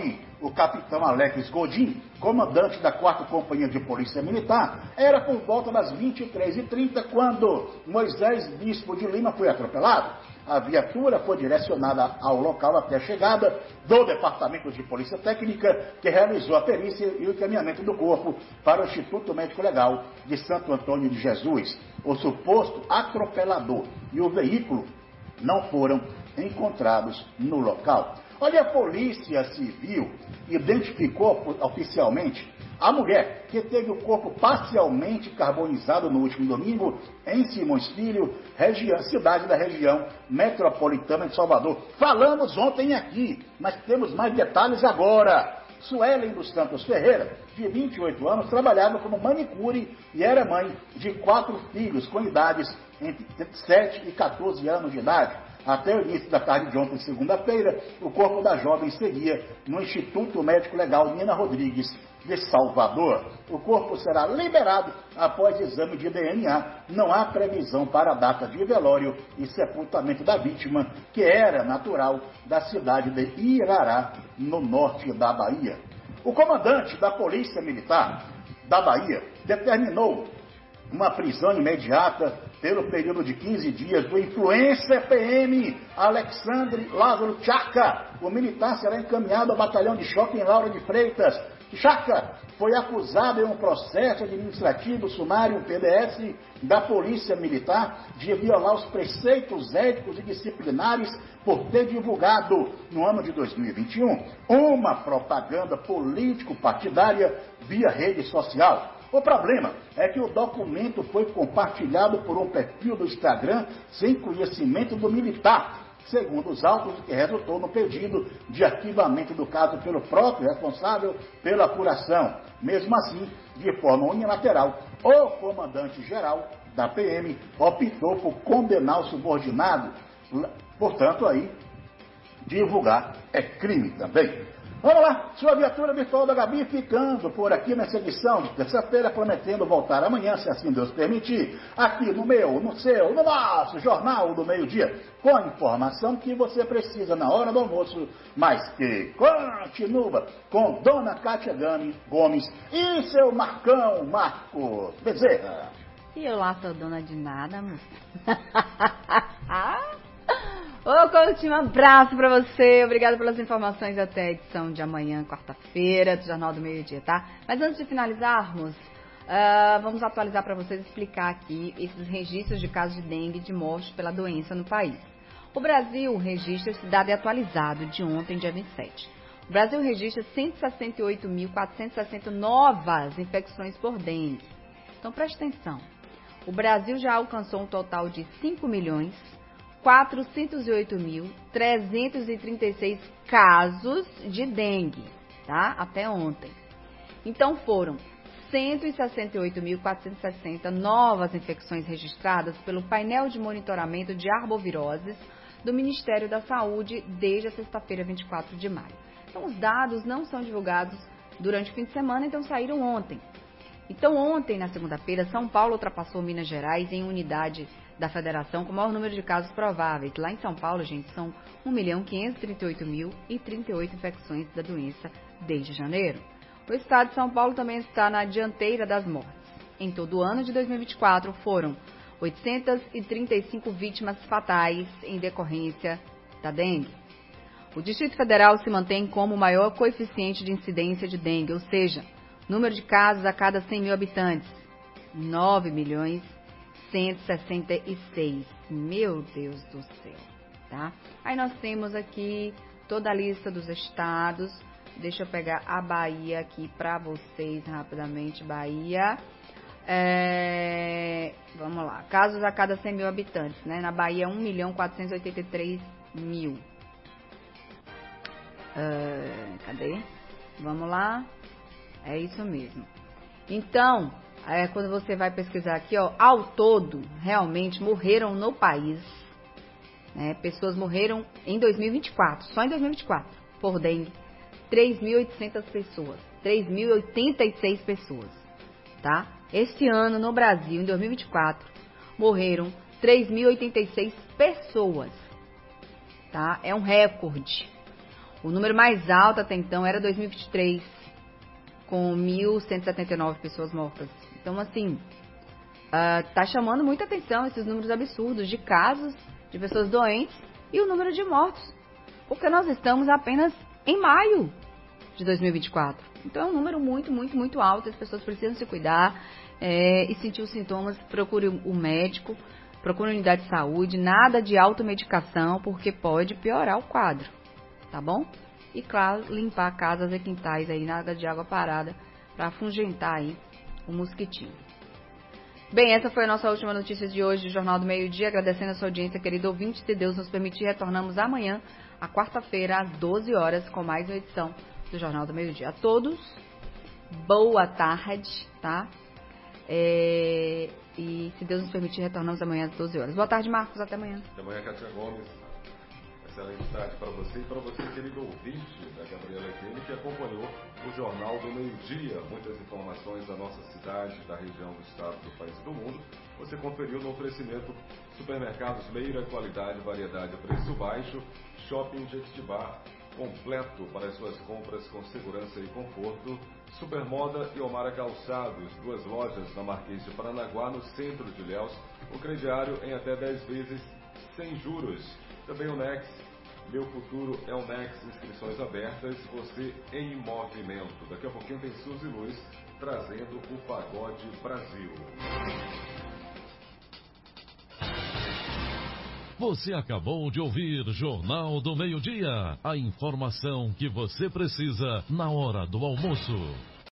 o capitão Alex Godin, comandante da 4ª Companhia de Polícia Militar, era por volta das 23h30 quando Moisés Bispo de Lima foi atropelado. A viatura foi direcionada ao local até a chegada do Departamento de Polícia Técnica, que realizou a perícia e o encaminhamento do corpo para o Instituto Médico Legal de Santo Antônio de Jesus. O suposto atropelador e o veículo não foram encontrados no local. Olha, a Polícia Civil identificou oficialmente a mulher que teve o corpo parcialmente carbonizado no último domingo em Simões Filho, cidade da região metropolitana de Salvador. Falamos ontem aqui, mas temos mais detalhes agora. Suelen dos Santos Ferreira, de 28 anos, trabalhava como manicure e era mãe de 4 filhos com idades entre 7 e 14 anos de idade. Até o início da tarde de ontem, segunda-feira, o corpo da jovem seguia no Instituto Médico Legal Nina Rodrigues de Salvador. O corpo será liberado após exame de DNA. Não há previsão para a data de velório e sepultamento da vítima, que era natural da cidade de Irará, no norte da Bahia. O comandante da Polícia Militar da Bahia determinou uma prisão imediata pelo período de 15 dias do influencer PM Alexandre Lázaro Chaca. O militar será encaminhado ao batalhão de choque em Laura de Freitas. Chaca foi acusado em um processo administrativo sumário, PDS, da Polícia Militar, de violar os preceitos éticos e disciplinares por ter divulgado, no ano de 2021, uma propaganda político-partidária via rede social. O problema é que o documento foi compartilhado por um perfil do Instagram sem conhecimento do militar, segundo os autos, que resultou no pedido de arquivamento do caso pelo próprio responsável pela apuração. Mesmo assim, de forma unilateral, o comandante-geral da PM optou por condenar o subordinado. Portanto, aí, divulgar é crime também. Vamos lá, sua viatura virtual da Gabi ficando por aqui nessa edição de terça-feira, prometendo voltar amanhã, se assim Deus permitir, aqui no meu, no seu, no nosso Jornal do Meio-Dia, com a informação que você precisa na hora do almoço, mas que continua com Dona Cátia Gomes e seu Marcão Marcos Bezerra. E eu lá sou dona de nada, moça. Ô, Coutinho, um abraço pra você. Obrigada pelas informações até a edição de amanhã, quarta-feira, do Jornal do Meio-Dia, tá? Mas antes de finalizarmos, vamos atualizar pra vocês, explicar aqui esses registros de casos de dengue e de morte pela doença no país. O Brasil registra esse dado atualizado de ontem, dia 27. O Brasil registra 168.460 novas infecções por dengue. Então, preste atenção. O Brasil já alcançou um total de 5.408.336 casos de dengue, tá? Até ontem. Então foram 168.460 novas infecções registradas pelo painel de monitoramento de arboviroses do Ministério da Saúde desde a sexta-feira, 24 de maio. Então os dados não são divulgados durante o fim de semana, então saíram ontem. Então ontem, na segunda-feira, São Paulo ultrapassou Minas Gerais em unidade da federação com o maior número de casos prováveis. Lá em São Paulo, gente, são 1.538.038 infecções da doença desde janeiro. O estado de São Paulo também está na dianteira das mortes. Em todo o ano de 2024, foram 835 vítimas fatais em decorrência da dengue. O Distrito Federal se mantém como o maior coeficiente de incidência de dengue, ou seja, número de casos a cada 100 mil habitantes, 9.166. Meu Deus do céu, tá? Aí nós temos aqui toda a lista dos estados. Deixa eu pegar a Bahia aqui para vocês rapidamente. Bahia, vamos lá, casos a cada 100 mil habitantes, né? Na Bahia, 1.483.000. Cadê? Vamos lá. É isso mesmo. Então, quando você vai pesquisar aqui, ó, ao todo, realmente morreram no país, né? Pessoas morreram em 2024, só em 2024, por dengue, 3.800 pessoas, 3.086 pessoas, tá? Este ano, no Brasil, em 2024, morreram 3.086 pessoas, tá? É um recorde. O número mais alto até então era 2023, com 1.179 pessoas mortas. Então, assim, tá chamando muita atenção esses números absurdos de casos, de pessoas doentes e o número de mortos. Porque nós estamos apenas em maio de 2024. Então, é um número muito, muito, muito alto. As pessoas precisam se cuidar e sentir os sintomas, procure o médico, procure a unidade de saúde, nada de automedicação, porque pode piorar o quadro. Tá bom? E claro, limpar casas e quintais aí, nada de água parada, para afugentar aí o mosquitinho. Bem, essa foi a nossa última notícia de hoje do Jornal do Meio-Dia. Agradecendo a sua audiência, querido ouvinte. Se Deus nos permitir, retornamos amanhã, à quarta-feira, às 12 horas, com mais uma edição do Jornal do Meio-Dia. A todos, boa tarde, tá? E se Deus nos permitir, retornamos amanhã às 12 horas. Boa tarde, Marcos. Até amanhã. Até amanhã, Cátia Gomes. Excelente tarde para você e para você, querido ouvinte da Gabriela FM, que acompanhou o Jornal do Meio-Dia. Muitas informações da nossa cidade, da região, do estado, do país e do mundo. Você conferiu no oferecimento Supermercados Meira, qualidade, variedade, preço baixo. Shopping Jequitibá, completo para as suas compras com segurança e conforto. Supermoda e Omara Calçados, 2 lojas na Marquês de Paranaguá, no centro de Ilhéus. O crediário em até 10 vezes sem juros. Também o Nex, meu futuro é o Nex, inscrições abertas, você em movimento. Daqui a pouquinho tem Suzy Luz trazendo o Pagode Brasil. Você acabou de ouvir Jornal do Meio-Dia, a informação que você precisa na hora do almoço.